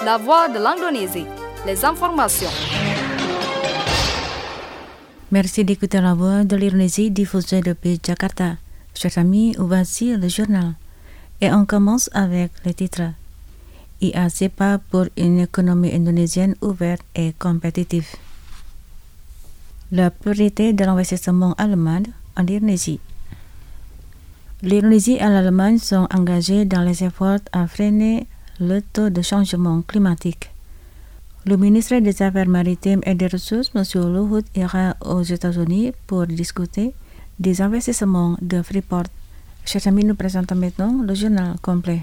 La voix de l'Indonésie, les informations. Merci d'écouter la voix de l'Indonésie diffusée depuis Jakarta. Chers amis, voici le journal. Et on commence avec les titres. IACEPA pour une économie indonésienne ouverte et compétitive. La priorité de l'investissement allemand en Indonésie. L'Indonésie et l'Allemagne sont engagées dans les efforts à freiner le taux de changement climatique. Le ministre des Affaires maritimes et des Ressources, M. Luhut, ira aux États-Unis pour discuter des investissements de Freeport. Chers amis, nous présentons maintenant le journal complet.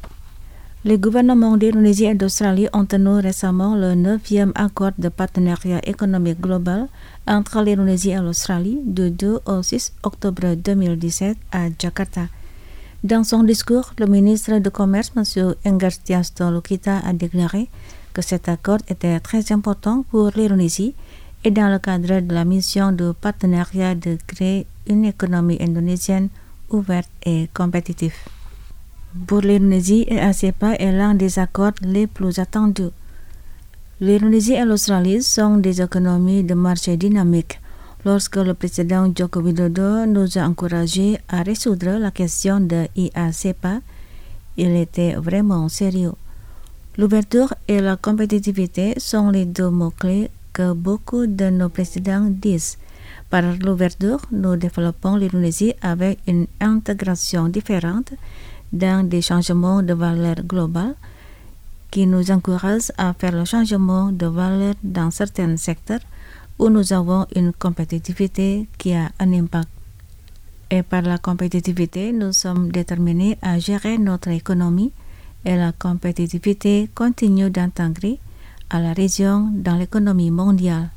Les gouvernements d'Indonésie et d'Australie ont tenu récemment le 9e accord de partenariat économique global entre l'Indonésie et l'Australie du 2 au 6 octobre 2017 à Jakarta. Dans son discours, le ministre du Commerce, M. Enggartiasto Lukita, a déclaré que cet accord était très important pour l'Indonésie et dans le cadre de la mission de partenariat de créer une économie indonésienne ouverte et compétitive. Pour l'Indonésie, l'ACEPA est l'un des accords les plus attendus. L'Indonésie et l'Australie sont des économies de marché dynamiques. Lorsque le président Joko Widodo nous a encouragés à résoudre la question de l'IACEPA, il était vraiment sérieux. L'ouverture et la compétitivité sont les deux mots-clés que beaucoup de nos présidents disent. Par l'ouverture, nous développons l'Indonésie avec une intégration différente dans des changements de valeur globale qui nous encouragent à faire le changement de valeur dans certains secteurs où nous avons une compétitivité qui a un impact. Et par la compétitivité, nous sommes déterminés à gérer notre économie et la compétitivité continue d'intégrer à la région dans l'économie mondiale.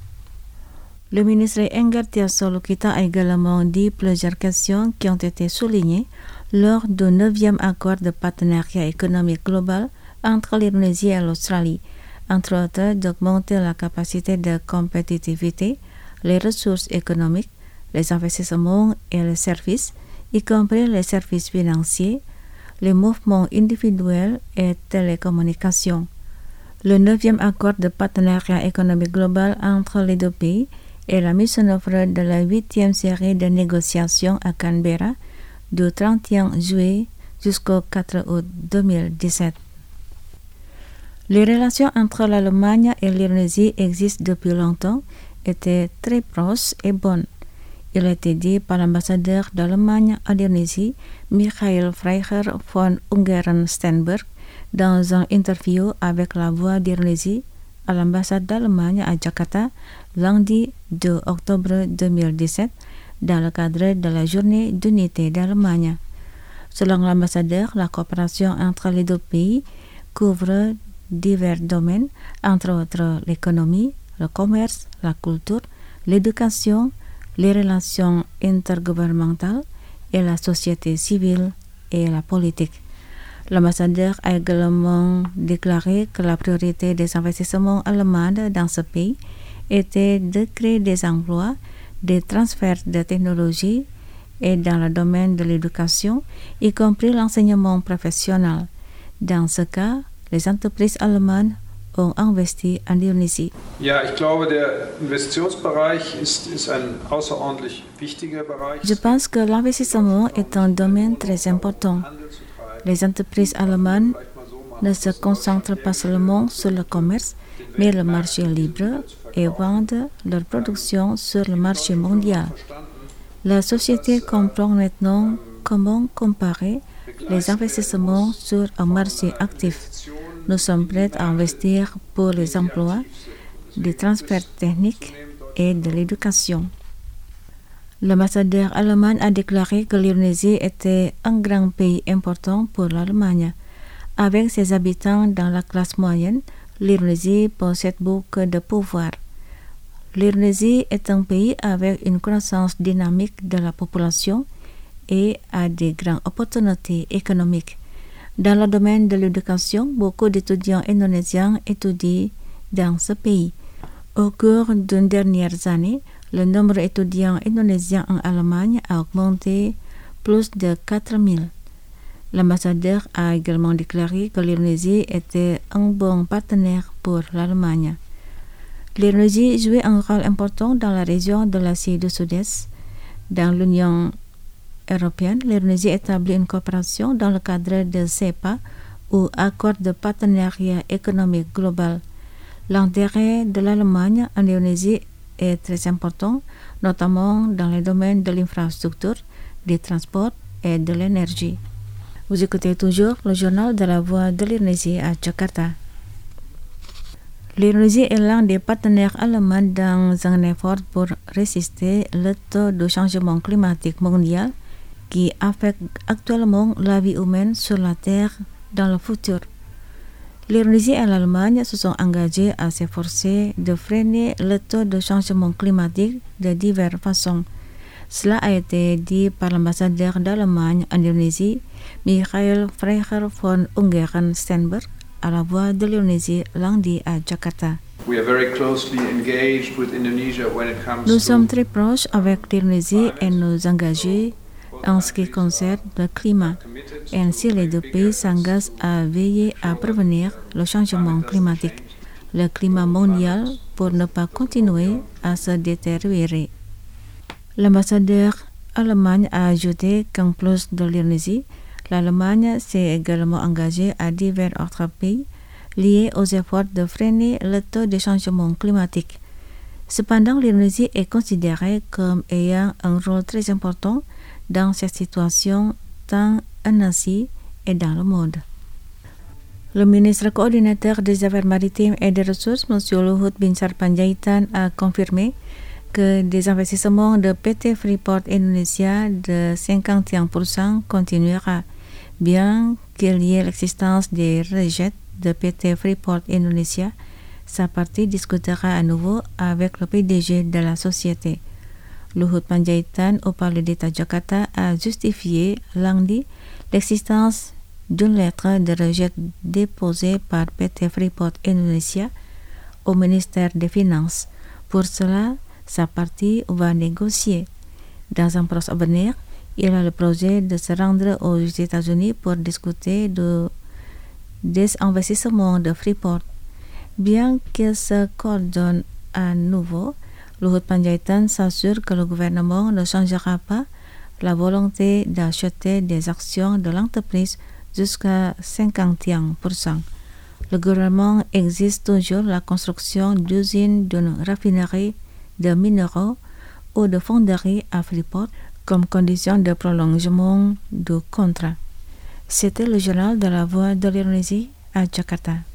Le ministre Enggartiasto Lukita a également dit plusieurs questions qui ont été soulignées lors du 9e accord de partenariat économique global entre l'Indonésie et l'Australie, entre autres d'augmenter la capacité de compétitivité, les ressources économiques, les investissements et les services, y compris les services financiers, les mouvements individuels et télécommunications. Le 9e accord de partenariat économique global entre les deux pays est la mise en œuvre de la 8e série de négociations à Canberra du 31 juillet jusqu'au 4 août 2017. Les relations entre l'Allemagne et l'Indonésie existent depuis longtemps, étaient très proches et bonnes. Il a été dit par l'ambassadeur d'Allemagne en Indonésie, Michael Freiherr von Ungern-Sternberg, dans une interview avec La Voix d'Indonésie à l'ambassade d'Allemagne à Jakarta, lundi 2 octobre 2017, dans le cadre de la journée d'unité d'Allemagne. Selon l'ambassadeur, la coopération entre les deux pays couvre divers domaines, entre autres l'économie, le commerce, la culture, l'éducation, les relations intergouvernementales et la société civile et la politique. L'ambassadeur a également déclaré que la priorité des investissements allemands dans ce pays était de créer des emplois, des transferts de technologies et dans le domaine de l'éducation, y compris l'enseignement professionnel. Dans ce cas, les entreprises allemandes ont investi en Indonésie. Ja, ich glaube, der Investitionsbereich ist ein außerordentlich wichtiger Bereich. Je pense que l'investissement est un domaine très important. Les entreprises allemandes ne se concentrent pas seulement sur le commerce, mais le marché libre et vendent leur production sur le marché mondial. La société comprend maintenant comment comparer les investissements sur un marché actif. Nous sommes prêts à investir pour les emplois, des transferts techniques et de l'éducation. L'ambassadeur allemand a déclaré que l'Indonésie était un grand pays important pour l'Allemagne. Avec ses habitants dans la classe moyenne, l'Indonésie possède beaucoup de pouvoir. L'Indonésie est un pays avec une croissance dynamique de la population et a de grandes opportunités économiques. Dans le domaine de l'éducation, beaucoup d'étudiants indonésiens étudient dans ce pays. Au cours d'une dernière année, le nombre d'étudiants indonésiens en Allemagne a augmenté plus de 4 000. L'ambassadeur a également déclaré que l'Indonésie était un bon partenaire pour l'Allemagne. L'Indonésie jouait un rôle important dans la région de l'Asie du Sud-Est. Dans l'Union européenne, l'Indonésie établit une coopération dans le cadre de CEPA ou Accord de partenariat économique global. L'intérêt de l'Allemagne en Indonésie est très important, notamment dans les domaines de l'infrastructure, des transports et de l'énergie. Vous écoutez toujours le journal de la Voix de l'Indonésie à Jakarta. L'Indonésie est l'un des partenaires allemands dans un effort pour résister au taux de changement climatique mondial qui affecte actuellement la vie humaine sur la Terre dans le futur. L'Indonésie et l'Allemagne se sont engagés à s'efforcer de freiner le taux de changement climatique de diverses façons. Cela a été dit par l'ambassadeur d'Allemagne en Indonésie, Michael Freiherr von Ungern-Sternberg, à la Voix de l'Indonésie lundi à Jakarta. Nous sommes très proches avec l'Indonésie et nous engagés en ce qui concerne le climat. Ainsi, les deux pays s'engagent à veiller à prévenir le changement climatique, le climat mondial, pour ne pas continuer à se détériorer. L'ambassadeur allemand a ajouté qu'en plus de l'Indonésie, l'Allemagne s'est également engagée à divers autres pays liés aux efforts de freiner le taux de changement climatique. Cependant, l'Indonésie est considérée comme ayant un rôle très important dans cette situation tant en Asie et dans le monde. Le ministre coordinateur des Affaires maritimes et des Ressources, M. Luhut Binsar Panjaitan, a confirmé que des investissements de PT Freeport Indonesia de 51% continuera, bien qu'il y ait l'existence des rejets de PT Freeport Indonesia. Sa partie discutera à nouveau avec le PDG de la société. Luhut Panjaitan, au Palais d'État Jakarta, a justifié lundi l'existence d'une lettre de rejet déposée par PT Freeport Indonesia au ministère des Finances. Pour cela, sa partie va négocier. Dans un proche avenir, il a le projet de se rendre aux États-Unis pour discuter des investissements de Freeport. Bien qu'il se coordonne à nouveau, Luhut Panjaitan s'assure que le gouvernement ne changera pas la volonté d'acheter des actions de l'entreprise jusqu'à 51%. Le gouvernement exige toujours la construction d'usines d'une raffinerie de minéraux ou de fonderie à Freeport comme condition de prolongement du contrat. C'était le journal de la Voix de l'Indonésie à Jakarta.